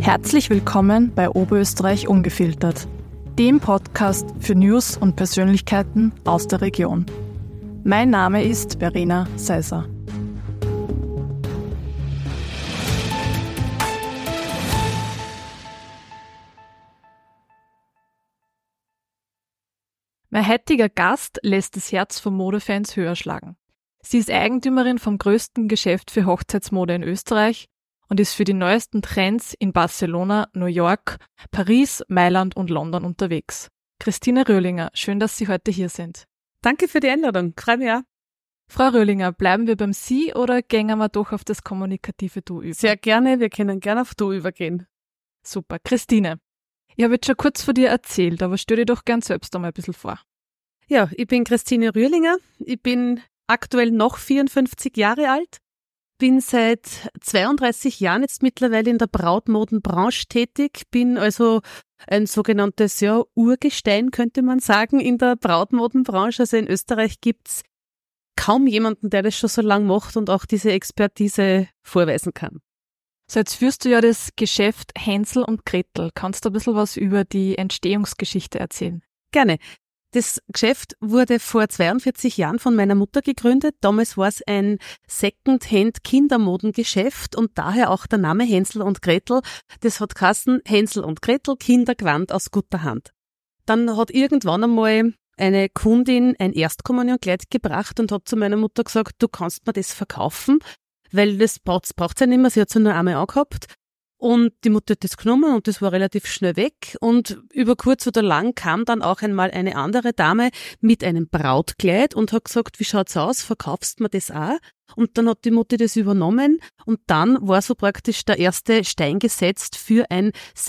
Herzlich willkommen bei Oberösterreich Ungefiltert, dem Podcast für News und Persönlichkeiten aus der Region. Mein Name ist Verena Seiser. Mein heutiger Gast lässt das Herz von Modefans höher schlagen. Sie ist Eigentümerin vom größten Geschäft für Hochzeitsmode in Österreich und ist für die neuesten Trends in Barcelona, New York, Paris, Mailand und London unterwegs. Christine Röhlinger, schön, dass Sie heute hier sind. Danke für die Einladung, freue mich auch. Frau Röhlinger, bleiben wir beim Sie oder gehen wir doch auf das kommunikative Du über? Sehr gerne, wir können gerne auf Du übergehen. Super. Christine, ich habe jetzt schon kurz von dir erzählt, aber stell dir doch gern selbst einmal ein bisschen vor. Ja, ich bin Christine Röhlinger, ich bin aktuell noch 54 Jahre alt, bin seit 32 Jahren jetzt mittlerweile in der Brautmodenbranche tätig, bin also ein sogenanntes Urgestein, könnte man sagen, in der Brautmodenbranche. Also in Österreich gibt's kaum jemanden, der das schon so lange macht und auch diese Expertise vorweisen kann. So, jetzt führst du ja das Geschäft Hänsel und Gretel. Kannst du ein bisschen was über die Entstehungsgeschichte erzählen? Gerne. Das Geschäft wurde vor 42 Jahren von meiner Mutter gegründet. Damals war es ein Second-Hand-Kindermodengeschäft und daher auch der Name Hänsel und Gretel. Das hat geheißen Hänsel und Gretel, Kindergewand aus guter Hand. Dann hat irgendwann einmal eine Kundin ein Erstkommunionkleid gebracht und hat zu meiner Mutter gesagt, du kannst mir das verkaufen, weil das braucht's ja nicht mehr, sie hat es ja nur einmal angehabt. Und die Mutter hat das genommen und das war relativ schnell weg. Und über kurz oder lang kam dann auch einmal eine andere Dame mit einem Brautkleid und hat gesagt, wie schaut's aus, verkaufst mir das auch? Und dann hat die Mutter das übernommen und dann war so praktisch der erste Stein gesetzt für ein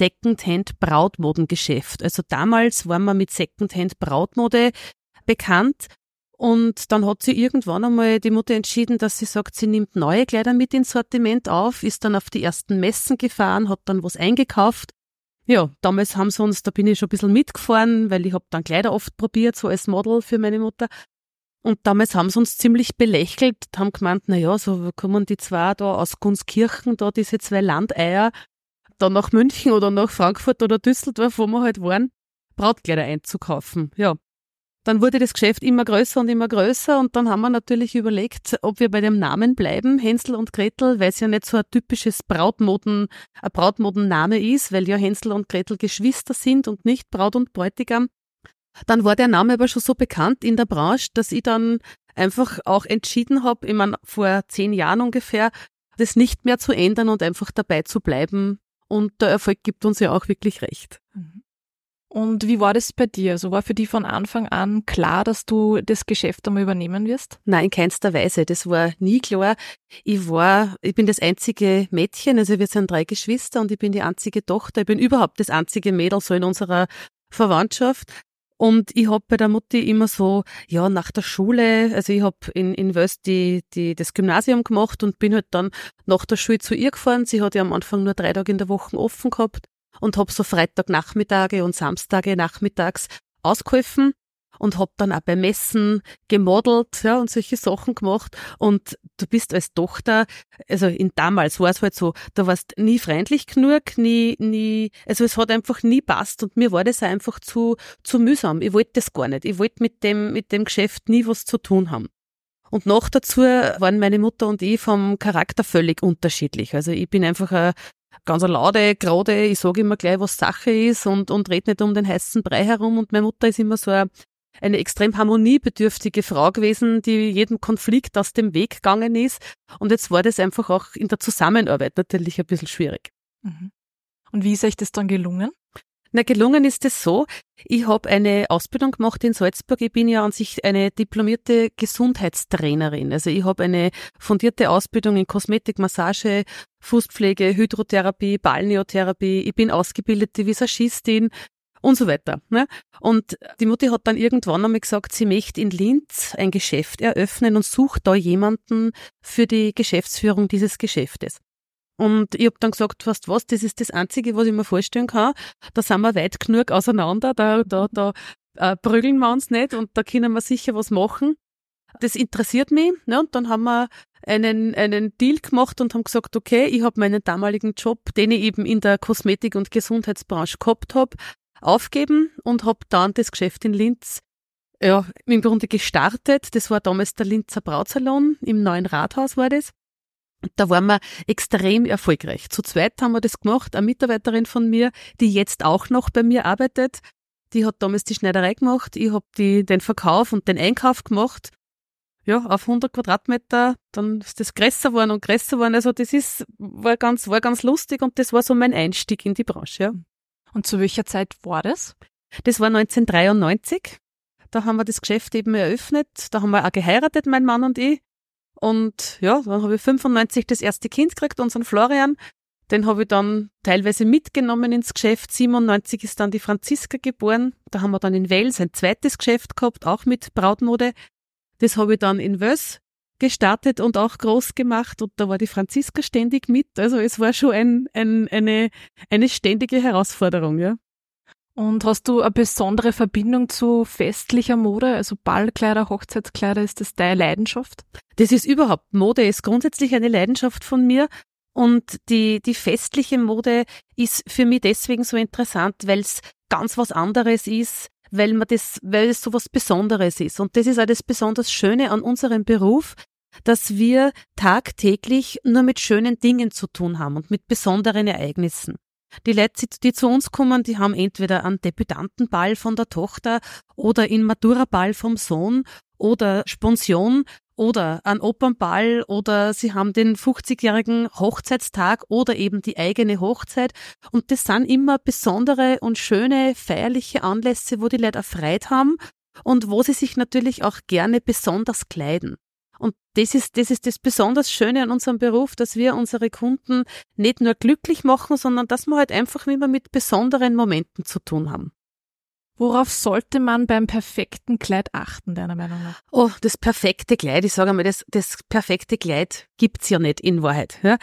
Second-Hand-Brautmodengeschäft. Also damals waren wir mit Second-Hand-Brautmode bekannt. Und dann hat sie irgendwann einmal die Mutter entschieden, dass sie sagt, sie nimmt neue Kleider mit ins Sortiment auf, ist dann auf die ersten Messen gefahren, hat dann was eingekauft. Ja, damals haben sie uns, da bin ich schon ein bisschen mitgefahren, weil ich habe dann Kleider oft probiert, so als Model für meine Mutter. Und damals haben sie uns ziemlich belächelt, haben gemeint, na ja, so kommen die zwei da aus Gunskirchen, da diese zwei Landeier, da nach München oder nach Frankfurt oder Düsseldorf, wo wir halt waren, Brautkleider einzukaufen. Ja. Dann wurde das Geschäft immer größer und dann haben wir natürlich überlegt, ob wir bei dem Namen bleiben, Hänsel und Gretel, weil es ja nicht so ein typisches Brautmodenname ist, weil ja Hänsel und Gretel Geschwister sind und nicht Braut und Bräutigam. Dann war der Name aber schon so bekannt in der Branche, dass ich dann einfach auch entschieden habe, ich meine, vor 10 Jahren ungefähr, das nicht mehr zu ändern und einfach dabei zu bleiben. Und der Erfolg gibt uns ja auch wirklich recht. Und wie war das bei dir? Also war für dich von Anfang an klar, dass du das Geschäft einmal übernehmen wirst? Nein, in keinster Weise. Das war nie klar. Ich bin das einzige Mädchen, also wir sind 3 Geschwister und ich bin die einzige Tochter. Ich bin überhaupt das einzige Mädel so in unserer Verwandtschaft. Und ich habe bei der Mutti immer so, ja, nach der Schule, also ich habe in Wöst das Gymnasium gemacht und bin halt dann nach der Schule zu ihr gefahren. Sie hat ja am Anfang nur 3 Tage in der Woche offen gehabt. Und habe so Freitagnachmittage und Samstage nachmittags ausgeholfen und habe dann auch bei Messen gemodelt, ja, und solche Sachen gemacht. Und du bist als Tochter, also damals war es halt so, da warst nie freundlich genug, also es hat einfach nie passt und mir war das auch einfach zu mühsam. Ich wollte das gar nicht. Ich wollte mit dem Geschäft nie was zu tun haben. Und noch dazu waren meine Mutter und ich vom Charakter völlig unterschiedlich. Also ich bin einfach ganz eine laute, gerade, ich sage immer gleich, was Sache ist und rede nicht um den heißen Brei herum. Und meine Mutter ist immer so eine extrem harmoniebedürftige Frau gewesen, die jedem Konflikt aus dem Weg gegangen ist. Und jetzt war das einfach auch in der Zusammenarbeit natürlich ein bisschen schwierig. Und wie ist euch das dann gelungen? Na, gelungen ist es so, ich habe eine Ausbildung gemacht in Salzburg. Ich bin ja an sich eine diplomierte Gesundheitstrainerin. Also ich habe eine fundierte Ausbildung in Kosmetik, Massage, Fußpflege, Hydrotherapie, Balneotherapie. Ich bin ausgebildete Visagistin und so weiter. Ne? Und die Mutti hat dann irgendwann einmal gesagt, sie möchte in Linz ein Geschäft eröffnen und sucht da jemanden für die Geschäftsführung dieses Geschäftes. Und ich habe dann gesagt, weißt du was, das ist das Einzige, was ich mir vorstellen kann. Da sind wir weit genug auseinander, da prügeln wir uns nicht und da können wir sicher was machen. Das interessiert mich. Ne? Und dann haben wir einen Deal gemacht und haben gesagt, okay, ich habe meinen damaligen Job, den ich eben in der Kosmetik- und Gesundheitsbranche gehabt habe, aufgeben und habe dann das Geschäft in Linz im Grunde gestartet. Das war damals der Linzer Brautsalon, im neuen Rathaus war das. Da waren wir extrem erfolgreich. Zu zweit haben wir das gemacht. Eine Mitarbeiterin von mir, die jetzt auch noch bei mir arbeitet, die hat damals die Schneiderei gemacht. Ich habe den Verkauf und den Einkauf gemacht. Ja, auf 100 Quadratmeter, dann ist das größer geworden und größer geworden. Also das war ganz lustig und das war so mein Einstieg in die Branche, ja. Und zu welcher Zeit war das? Das war 1993. Da haben wir das Geschäft eben eröffnet. Da haben wir auch geheiratet, mein Mann und ich. Und ja, dann habe ich 95 das erste Kind gekriegt, unseren Florian. Den habe ich dann teilweise mitgenommen ins Geschäft. 97 ist dann die Franziska geboren. Da haben wir dann in Wels ein zweites Geschäft gehabt, auch mit Brautmode. Das habe ich dann in Wels gestartet und auch groß gemacht und da war die Franziska ständig mit. Also es war schon eine ständige Herausforderung, ja. Und hast du eine besondere Verbindung zu festlicher Mode, also Ballkleider, Hochzeitskleider, ist das deine Leidenschaft? Das ist überhaupt, Mode ist grundsätzlich eine Leidenschaft von mir und die festliche Mode ist für mich deswegen so interessant, weil es ganz was anderes ist, weil es so was Besonderes ist. Und das ist auch das besonders Schöne an unserem Beruf, dass wir tagtäglich nur mit schönen Dingen zu tun haben und mit besonderen Ereignissen. Die Leute, die zu uns kommen, die haben entweder einen Debütantenball von der Tochter oder einen Maturaball vom Sohn oder Sponsion oder einen Opernball oder sie haben den 50-jährigen Hochzeitstag oder eben die eigene Hochzeit. Und das sind immer besondere und schöne feierliche Anlässe, wo die Leute auch Freude haben und wo sie sich natürlich auch gerne besonders kleiden. Und das ist das besonders Schöne an unserem Beruf, dass wir unsere Kunden nicht nur glücklich machen, sondern dass wir halt einfach immer mit besonderen Momenten zu tun haben. Worauf sollte man beim perfekten Kleid achten, deiner Meinung nach? Oh, das perfekte Kleid, ich sage einmal, das perfekte Kleid gibt's ja nicht in Wahrheit. Ja.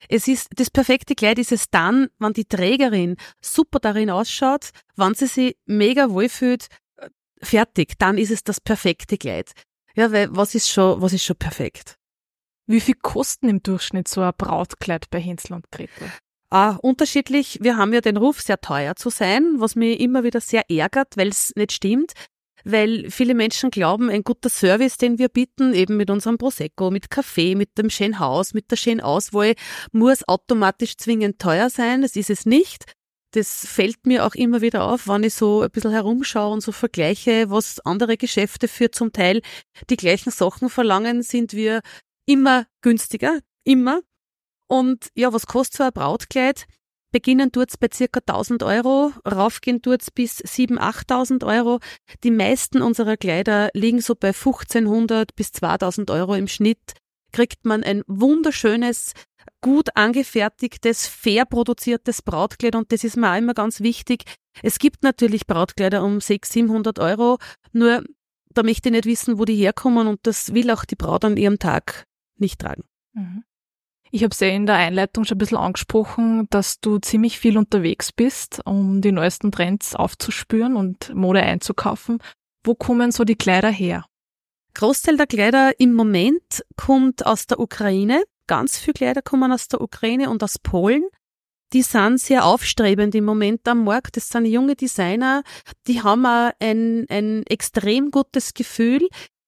Das perfekte Kleid ist es dann, wenn die Trägerin super darin ausschaut, wenn sie sich mega wohlfühlt, fertig, dann ist es das perfekte Kleid. Ja, weil was ist schon perfekt? Wie viel kosten im Durchschnitt so ein Brautkleid bei Hänsel und Gretel? Unterschiedlich. Wir haben ja den Ruf, sehr teuer zu sein, was mich immer wieder sehr ärgert, weil es nicht stimmt. Weil viele Menschen glauben, ein guter Service, den wir bieten, eben mit unserem Prosecco, mit Kaffee, mit dem schönen Haus, mit der schönen Auswahl, muss automatisch zwingend teuer sein. Das ist es nicht. Das fällt mir auch immer wieder auf, wenn ich so ein bisschen herumschaue und so vergleiche, was andere Geschäfte für zum Teil die gleichen Sachen verlangen, sind wir immer günstiger, immer. Und ja, was kostet so ein Brautkleid? Beginnen tut's bei circa 1.000 Euro, raufgehen tut's bis 7.000, 8.000 Euro. Die meisten unserer Kleider liegen so bei 1.500 bis 2.000 Euro im Schnitt. Kriegt man ein wunderschönes, gut angefertigtes, fair produziertes Brautkleid und das ist mir auch immer ganz wichtig. Es gibt natürlich Brautkleider um 600, 700 Euro, nur da möchte ich nicht wissen, wo die herkommen und das will auch die Braut an ihrem Tag nicht tragen. Mhm. Ich habe es ja in der Einleitung schon ein bisschen angesprochen, dass du ziemlich viel unterwegs bist, um die neuesten Trends aufzuspüren und Mode einzukaufen. Wo kommen so die Kleider her? Großteil der Kleider im Moment kommt aus der Ukraine. Ganz viele Kleider kommen aus der Ukraine und aus Polen. Die sind sehr aufstrebend im Moment am Markt. Das sind junge Designer, die haben auch ein extrem gutes Gefühl.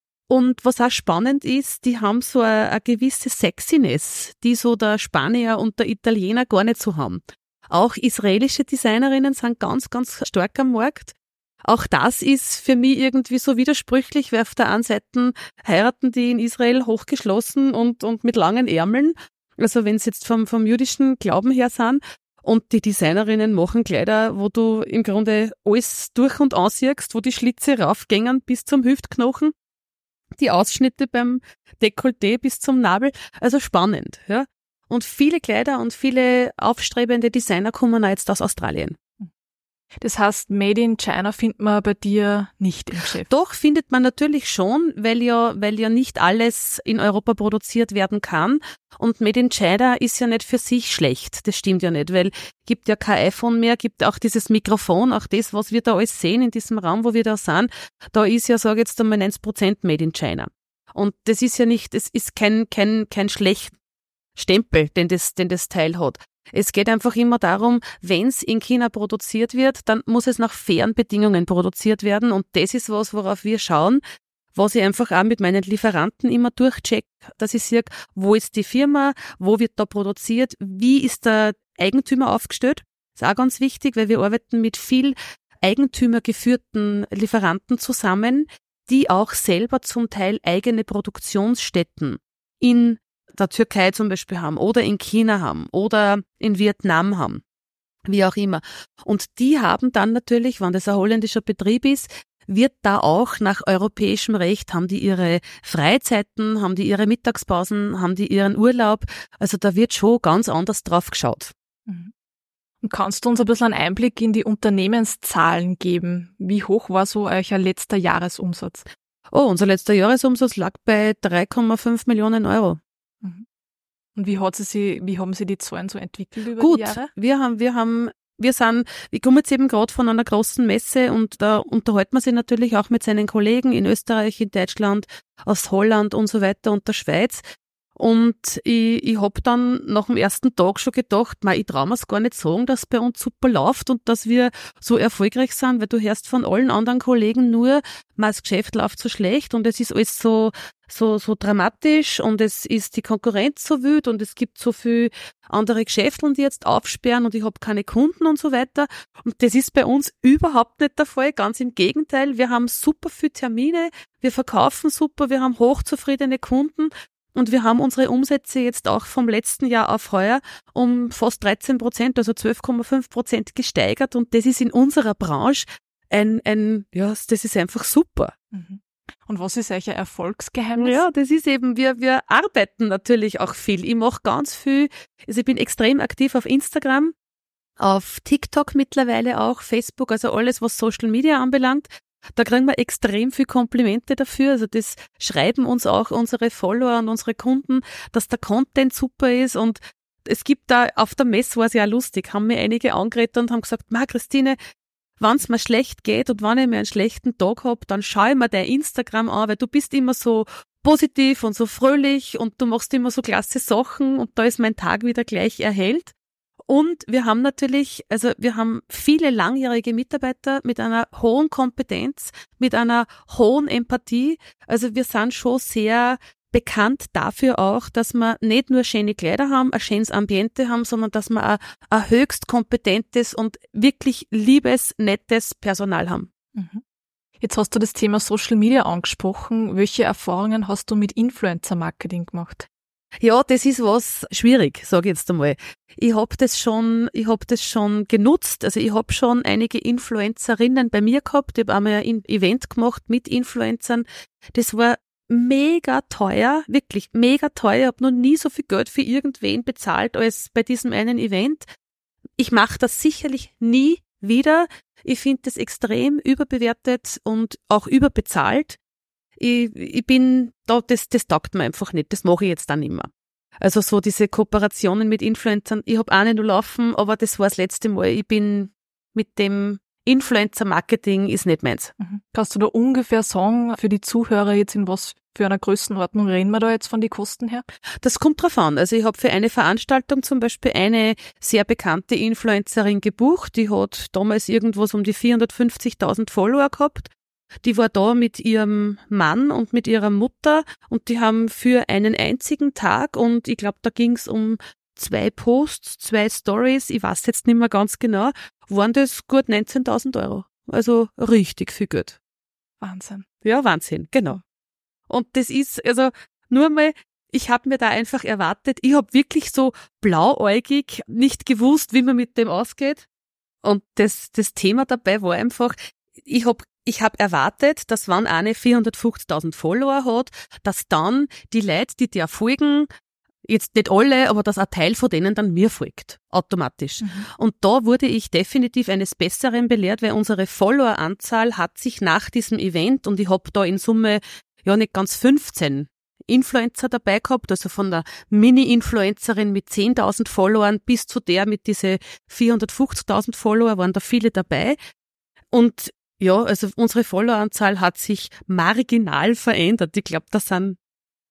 Und was auch spannend ist, die haben so eine gewisse Sexiness, die so der Spanier und der Italiener gar nicht so haben. Auch israelische Designerinnen sind ganz, ganz stark am Markt. Auch das ist für mich irgendwie so widersprüchlich, weil auf der einen Seite heiraten die in Israel hochgeschlossen und mit langen Ärmeln. Also wenn es jetzt vom jüdischen Glauben her sind. Und die Designerinnen machen Kleider, wo du im Grunde alles durch und ansiehst, wo die Schlitze raufgängen bis zum Hüftknochen. Die Ausschnitte beim Dekolleté bis zum Nabel. Also spannend, ja. Und viele Kleider und viele aufstrebende Designer kommen auch jetzt aus Australien. Das heißt, Made in China findet man bei dir nicht im Geschäft? Doch, findet man natürlich schon, weil ja nicht alles in Europa produziert werden kann. Und Made in China ist ja nicht für sich schlecht. Das stimmt ja nicht, weil gibt ja kein iPhone mehr, gibt auch dieses Mikrofon, auch das, was wir da alles sehen in diesem Raum, wo wir da sind, da ist ja, sage ich jetzt einmal 90% Made in China. Und das ist ja nicht, es ist kein schlechter Stempel, den das Teil hat. Es geht einfach immer darum, wenn es in China produziert wird, dann muss es nach fairen Bedingungen produziert werden. Und das ist was, worauf wir schauen, was ich einfach auch mit meinen Lieferanten immer durchcheck, dass ich sehe, wo ist die Firma, wo wird da produziert, wie ist der Eigentümer aufgestellt. Das ist auch ganz wichtig, weil wir arbeiten mit viel eigentümergeführten Lieferanten zusammen, die auch selber zum Teil eigene Produktionsstätten in der Türkei zum Beispiel haben oder in China haben oder in Vietnam haben, wie auch immer. Und die haben dann natürlich, wenn das ein holländischer Betrieb ist, wird da auch nach europäischem Recht, haben die ihre Freizeiten, haben die ihre Mittagspausen, haben die ihren Urlaub. Also da wird schon ganz anders drauf geschaut. Und kannst du uns ein bisschen einen Einblick in die Unternehmenszahlen geben? Wie hoch war so euer letzter Jahresumsatz? Oh, unser letzter Jahresumsatz lag bei 3,5 Millionen Euro. Und wie haben sie die Zahlen so entwickelt über Gut, die Jahre? Ich komme jetzt eben gerade von einer großen Messe und da unterhält man sich natürlich auch mit seinen Kollegen in Österreich, in Deutschland, aus Holland und so weiter und der Schweiz. Und ich hab dann nach dem ersten Tag schon gedacht, ich traue mir's gar nicht sagen, dass es bei uns super läuft und dass wir so erfolgreich sind, weil du hörst von allen anderen Kollegen nur, das Geschäft läuft so schlecht und es ist alles so dramatisch und es ist die Konkurrenz so wild und es gibt so viel andere Geschäfte, die jetzt aufsperren und ich habe keine Kunden und so weiter. Und das ist bei uns überhaupt nicht der Fall, ganz im Gegenteil. Wir haben super viele Termine, wir verkaufen super, wir haben hochzufriedene Kunden. Und wir haben unsere Umsätze jetzt auch vom letzten Jahr auf heuer um fast 13%, also 12,5% gesteigert. Und das ist in unserer Branche das ist einfach super. Und was ist euer Erfolgsgeheimnis? Ja, das ist eben, wir arbeiten natürlich auch viel. Ich mache ganz viel, also ich bin extrem aktiv auf Instagram, auf TikTok mittlerweile auch, Facebook, also alles, was Social Media anbelangt. Da kriegen wir extrem viel Komplimente dafür. Also das schreiben uns auch unsere Follower und unsere Kunden, dass der Content super ist. Und es gibt da, auf der Messe war es ja lustig, haben mir einige angeredet und haben gesagt, Christine, wenn es mir schlecht geht und wenn ich mir einen schlechten Tag hab, dann schau ich mir dein Instagram an, weil du bist immer so positiv und so fröhlich und du machst immer so klasse Sachen und da ist mein Tag wieder gleich erhellt. Und wir haben natürlich, wir haben viele langjährige Mitarbeiter mit einer hohen Kompetenz, mit einer hohen Empathie. Also wir sind schon sehr bekannt dafür auch, dass wir nicht nur schöne Kleider haben, ein schönes Ambiente haben, sondern dass wir auch ein höchst kompetentes und wirklich liebes, nettes Personal haben. Jetzt hast du das Thema Social Media angesprochen. Welche Erfahrungen hast du mit Influencer-Marketing gemacht? Ja, das ist was schwierig, sage ich jetzt einmal. Ich hab das schon genutzt. Also ich hab schon einige Influencerinnen bei mir gehabt. Ich habe einmal ein Event gemacht mit Influencern. Das war mega teuer, wirklich mega teuer. Ich habe noch nie so viel Geld für irgendwen bezahlt als bei diesem einen Event. Ich mache das sicherlich nie wieder. Ich finde das extrem überbewertet und auch überbezahlt. Ich bin da, das taugt mir einfach nicht. Das mache ich jetzt dann immer. Also so diese Kooperationen mit Influencern, ich habe eine nur laufen, aber das war das letzte Mal. Ich bin mit dem Influencer-Marketing ist nicht meins. Kannst du da ungefähr sagen, für die Zuhörer jetzt in was für einer Größenordnung reden wir da jetzt von den Kosten her? Das kommt drauf an. Also ich habe für eine Veranstaltung zum Beispiel eine sehr bekannte Influencerin gebucht. Die hat damals irgendwas um die 450.000 Follower gehabt. Die war da mit ihrem Mann und mit ihrer Mutter und die haben für einen einzigen Tag und ich glaube, da ging's um 2 Posts, 2 Stories, ich weiß jetzt nicht mehr ganz genau, waren das gut 19.000 Euro. Also richtig viel Geld. Wahnsinn. Ja, Wahnsinn, genau. Und das ist, also nur mal, ich habe mir da einfach erwartet, ich habe wirklich so blauäugig nicht gewusst, wie man mit dem ausgeht. Und das Thema dabei war einfach, ich hab erwartet, dass wenn eine 450.000 Follower hat, dass dann die Leute, die der folgen, jetzt nicht alle, aber dass ein Teil von denen dann mir folgt, automatisch. Und da wurde ich definitiv eines Besseren belehrt, weil unsere Followeranzahl hat sich nach diesem Event, und ich hab da in Summe ja nicht ganz 15 Influencer dabei gehabt, also von der Mini-Influencerin mit 10.000 Followern bis zu der mit diese 450.000 Follower waren da viele dabei. Und ja, also unsere Followeranzahl hat sich marginal verändert. Ich glaube, da sind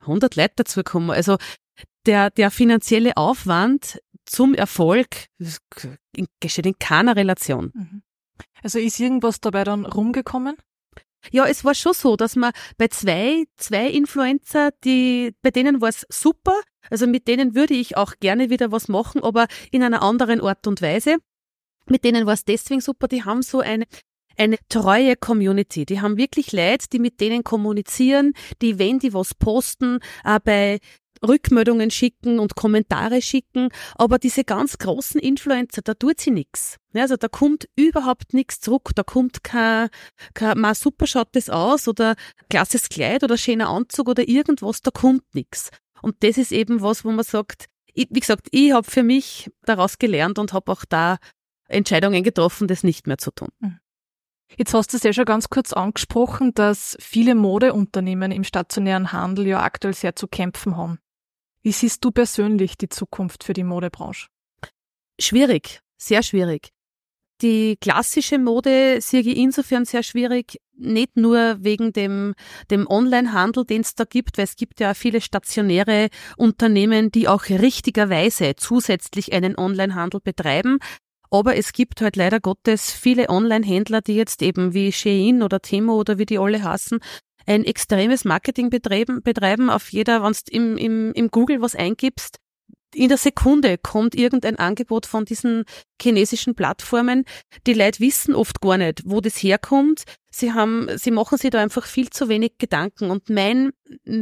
100 Leute dazukommen. Also der finanzielle Aufwand zum Erfolg steht in keiner Relation. Mhm. Also ist irgendwas dabei dann rumgekommen? Ja, es war schon so, dass man bei zwei Influencer, bei denen war es super, also mit denen würde ich auch gerne wieder was machen, aber in einer anderen Art und Weise. Mit denen war es deswegen super, die haben so eine treue Community. Die haben wirklich Leute, die mit denen kommunizieren, die, wenn die was posten, bei Rückmeldungen schicken und Kommentare schicken, aber diese ganz großen Influencer, da tut sie nix. Ja, also da kommt überhaupt nichts zurück, da kommt kein super schaut das aus oder klasses Kleid oder schöner Anzug oder irgendwas, da kommt nix. Und das ist eben was, wo man sagt, wie gesagt, ich habe für mich daraus gelernt und habe auch da Entscheidungen getroffen, das nicht mehr zu tun. Jetzt hast du es ja schon ganz kurz angesprochen, dass viele Modeunternehmen im stationären Handel ja aktuell sehr zu kämpfen haben. Wie siehst du persönlich die Zukunft für die Modebranche? Schwierig, sehr schwierig. Die klassische Mode sehe ich insofern sehr schwierig, nicht nur wegen dem Onlinehandel, den es da gibt, weil es gibt ja viele stationäre Unternehmen, die auch richtigerweise zusätzlich einen Onlinehandel betreiben. Aber es gibt halt leider Gottes viele Online-Händler, die jetzt eben wie Shein oder Temu oder wie die alle heißen, ein extremes Marketing betreiben auf jeder, wenn du im Google was eingibst, in der Sekunde kommt irgendein Angebot von diesen chinesischen Plattformen. Die Leute wissen oft gar nicht, wo das herkommt. Sie machen sich da einfach viel zu wenig Gedanken. Und meine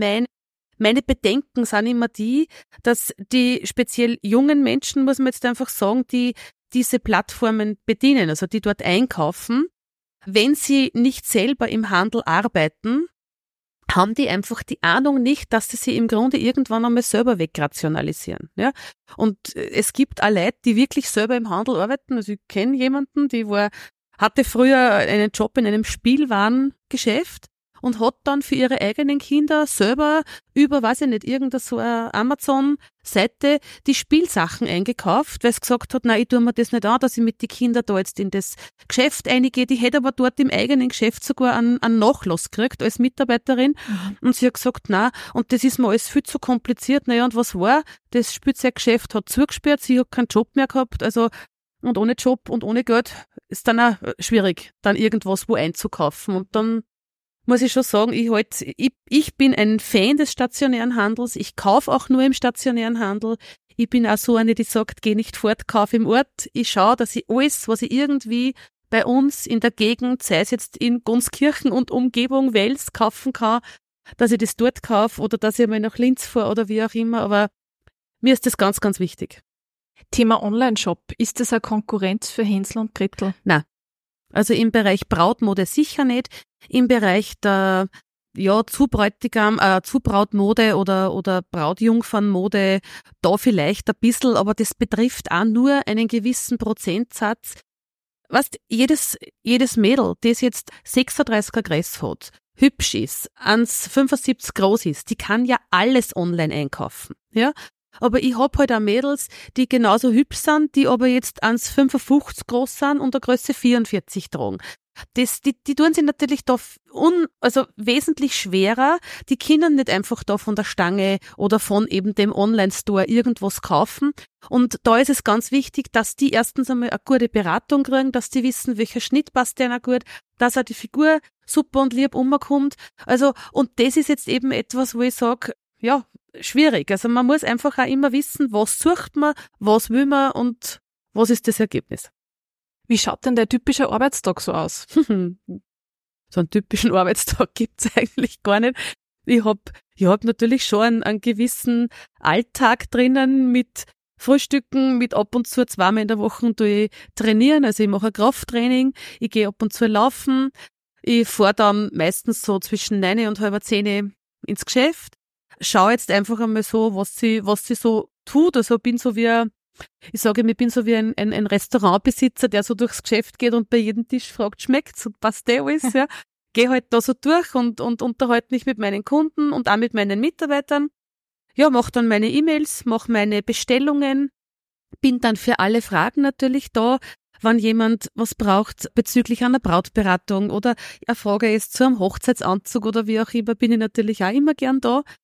Bedenken sind immer die, dass die speziell jungen Menschen, muss man jetzt einfach sagen, die diese Plattformen bedienen, also die dort einkaufen, wenn sie nicht selber im Handel arbeiten, haben die einfach die Ahnung nicht, dass sie sich im Grunde irgendwann einmal selber wegrationalisieren. Ja? Und es gibt auch Leute, die wirklich selber im Handel arbeiten. Also ich kenne jemanden, hatte früher einen Job in einem Spielwarengeschäft und hat dann für ihre eigenen Kinder selber über, weiß ich nicht, irgendeine so eine Amazon-Seite die Spielsachen eingekauft, weil sie gesagt hat, nein, ich tue mir das nicht an, dass ich mit den Kindern da jetzt in das Geschäft eingehe. Die hätte aber dort im eigenen Geschäft sogar einen Nachlass gekriegt als Mitarbeiterin. Und sie hat gesagt, nein, und das ist mir alles viel zu kompliziert. Naja, und was war? Das Spielzeuggeschäft hat zugesperrt, sie hat keinen Job mehr gehabt, also und ohne Job und ohne Geld ist dann auch schwierig, dann irgendwas wo einzukaufen. Und dann muss ich schon sagen, ich bin ein Fan des stationären Handels. Ich kaufe auch nur im stationären Handel. Ich bin auch so eine, die sagt, geh nicht fort, kauf im Ort. Ich schaue, dass ich alles, was ich irgendwie bei uns in der Gegend, sei es jetzt in Gunskirchen und Umgebung, Wels, kaufen kann, dass ich das dort kaufe oder dass ich mal nach Linz fahre oder wie auch immer. Aber mir ist das ganz, ganz wichtig. Thema Online-Shop. Ist das eine Konkurrenz für Hänsel und Gretel? Nein. Also im Bereich Brautmode sicher nicht. Im Bereich der Zubrautmode oder Brautjungfernmode da vielleicht ein bisschen, aber das betrifft auch nur einen gewissen Prozentsatz. Weißt, jedes Mädel, das jetzt 36er Größe hat, hübsch ist, 1,75 groß ist, die kann ja alles online einkaufen, ja. Aber ich hab halt auch Mädels, die genauso hübsch sind, die aber jetzt 1,55 groß sind und eine Größe 44 tragen. Die tun sich natürlich da wesentlich schwerer. Die können nicht einfach da von der Stange oder von eben dem Online-Store irgendwas kaufen. Und da ist es ganz wichtig, dass die erstens einmal eine gute Beratung kriegen, dass die wissen, welcher Schnitt passt denen gut, dass auch die Figur super und lieb umkommt. Also, und das ist jetzt eben etwas, wo ich sage, ja, schwierig. Also man muss einfach auch immer wissen, was sucht man, was will man und was ist das Ergebnis. Wie schaut denn der typische Arbeitstag so aus? So einen typischen Arbeitstag gibt's eigentlich gar nicht. Ich hab natürlich schon einen gewissen Alltag drinnen mit Frühstücken, mit ab und zu 2-mal in der Woche trainieren. Also ich mache ein Krafttraining, ich gehe ab und zu laufen, ich fahre dann meistens so zwischen 9 und halb 10 ins Geschäft. Schau jetzt einfach einmal so, was sie so tut. Also bin so wie, ich sage, ich bin so wie ein Restaurantbesitzer, der so durchs Geschäft geht und bei jedem Tisch fragt, schmeckt's und passt der alles, ja. Geh halt da so durch und unterhalte mich mit meinen Kunden und auch mit meinen Mitarbeitern. Ja, mach dann meine E-Mails, mach meine Bestellungen, bin dann für alle Fragen natürlich da, wenn jemand was braucht bezüglich einer Brautberatung oder eine Frage ist zu einem Hochzeitsanzug oder wie auch immer, bin ich natürlich auch immer gern da.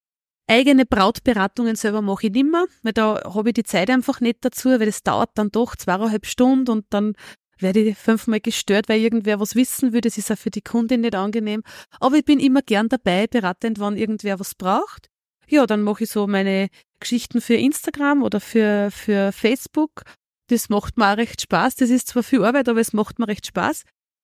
Eigene Brautberatungen selber mache ich nicht mehr, weil da habe ich die Zeit einfach nicht dazu, weil das dauert dann doch 2,5 Stunden und dann werde ich 5-mal gestört, weil irgendwer was wissen will. Das ist auch für die Kundin nicht angenehm. Aber ich bin immer gern dabei, beratend, wenn irgendwer was braucht. Ja, dann mache ich so meine Geschichten für Instagram oder für Facebook. Das macht mir auch recht Spaß. Das ist zwar viel Arbeit, aber es macht mir recht Spaß.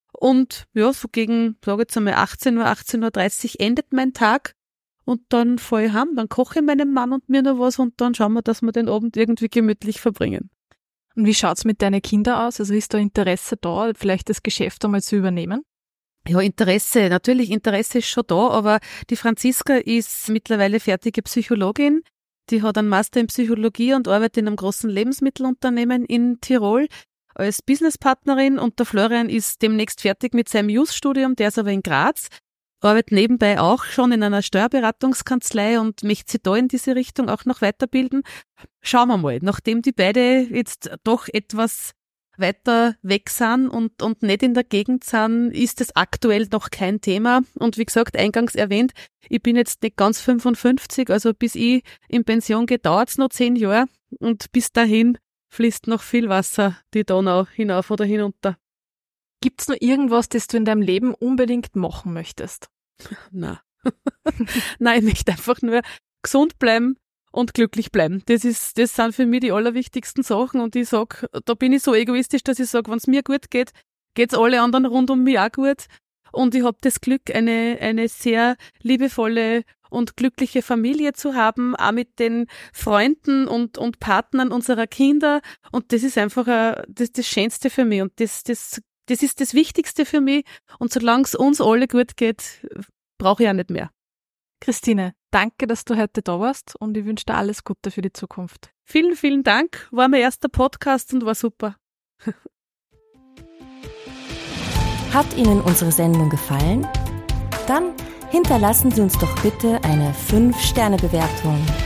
Und ja, so gegen, sage jetzt einmal 18 Uhr, 18:30 Uhr endet mein Tag. Und dann fahre ich heim, dann koche ich meinem Mann und mir noch was und dann schauen wir, dass wir den Abend irgendwie gemütlich verbringen. Und wie schaut's mit deinen Kindern aus? Also ist da Interesse da, vielleicht das Geschäft einmal zu übernehmen? Ja, natürlich, Interesse ist schon da, aber die Franziska ist mittlerweile fertige Psychologin. Die hat einen Master in Psychologie und arbeitet in einem großen Lebensmittelunternehmen in Tirol als Businesspartnerin und der Florian ist demnächst fertig mit seinem Jus-Studium, der ist aber in Graz. Arbeitet nebenbei auch schon in einer Steuerberatungskanzlei und möchte sich da in diese Richtung auch noch weiterbilden. Schauen wir mal, nachdem die beide jetzt doch etwas weiter weg sind und nicht in der Gegend sind, ist es aktuell noch kein Thema. Und wie gesagt, eingangs erwähnt, ich bin jetzt nicht ganz 55, also bis ich in Pension gehe, dauert es noch 10 Jahre und bis dahin fließt noch viel Wasser die Donau hinauf oder hinunter. Gibt's noch irgendwas, das du in deinem Leben unbedingt machen möchtest? Nein. Nein, ich möchte einfach nur gesund bleiben und glücklich bleiben. Das sind für mich die allerwichtigsten Sachen und ich sag, da bin ich so egoistisch, dass ich sage, wenn es mir gut geht, geht's alle anderen rund um mich auch gut. Und ich habe das Glück, eine sehr liebevolle und glückliche Familie zu haben, auch mit den Freunden und Partnern unserer Kinder. Und das ist einfach das Schönste für mich und das ist das Wichtigste für mich und solange es uns alle gut geht, brauche ich auch nicht mehr. Christine, danke, dass du heute da warst und ich wünsche dir alles Gute für die Zukunft. Vielen, vielen Dank. War mein erster Podcast und war super. Hat Ihnen unsere Sendung gefallen? Dann hinterlassen Sie uns doch bitte eine 5-Sterne-Bewertung.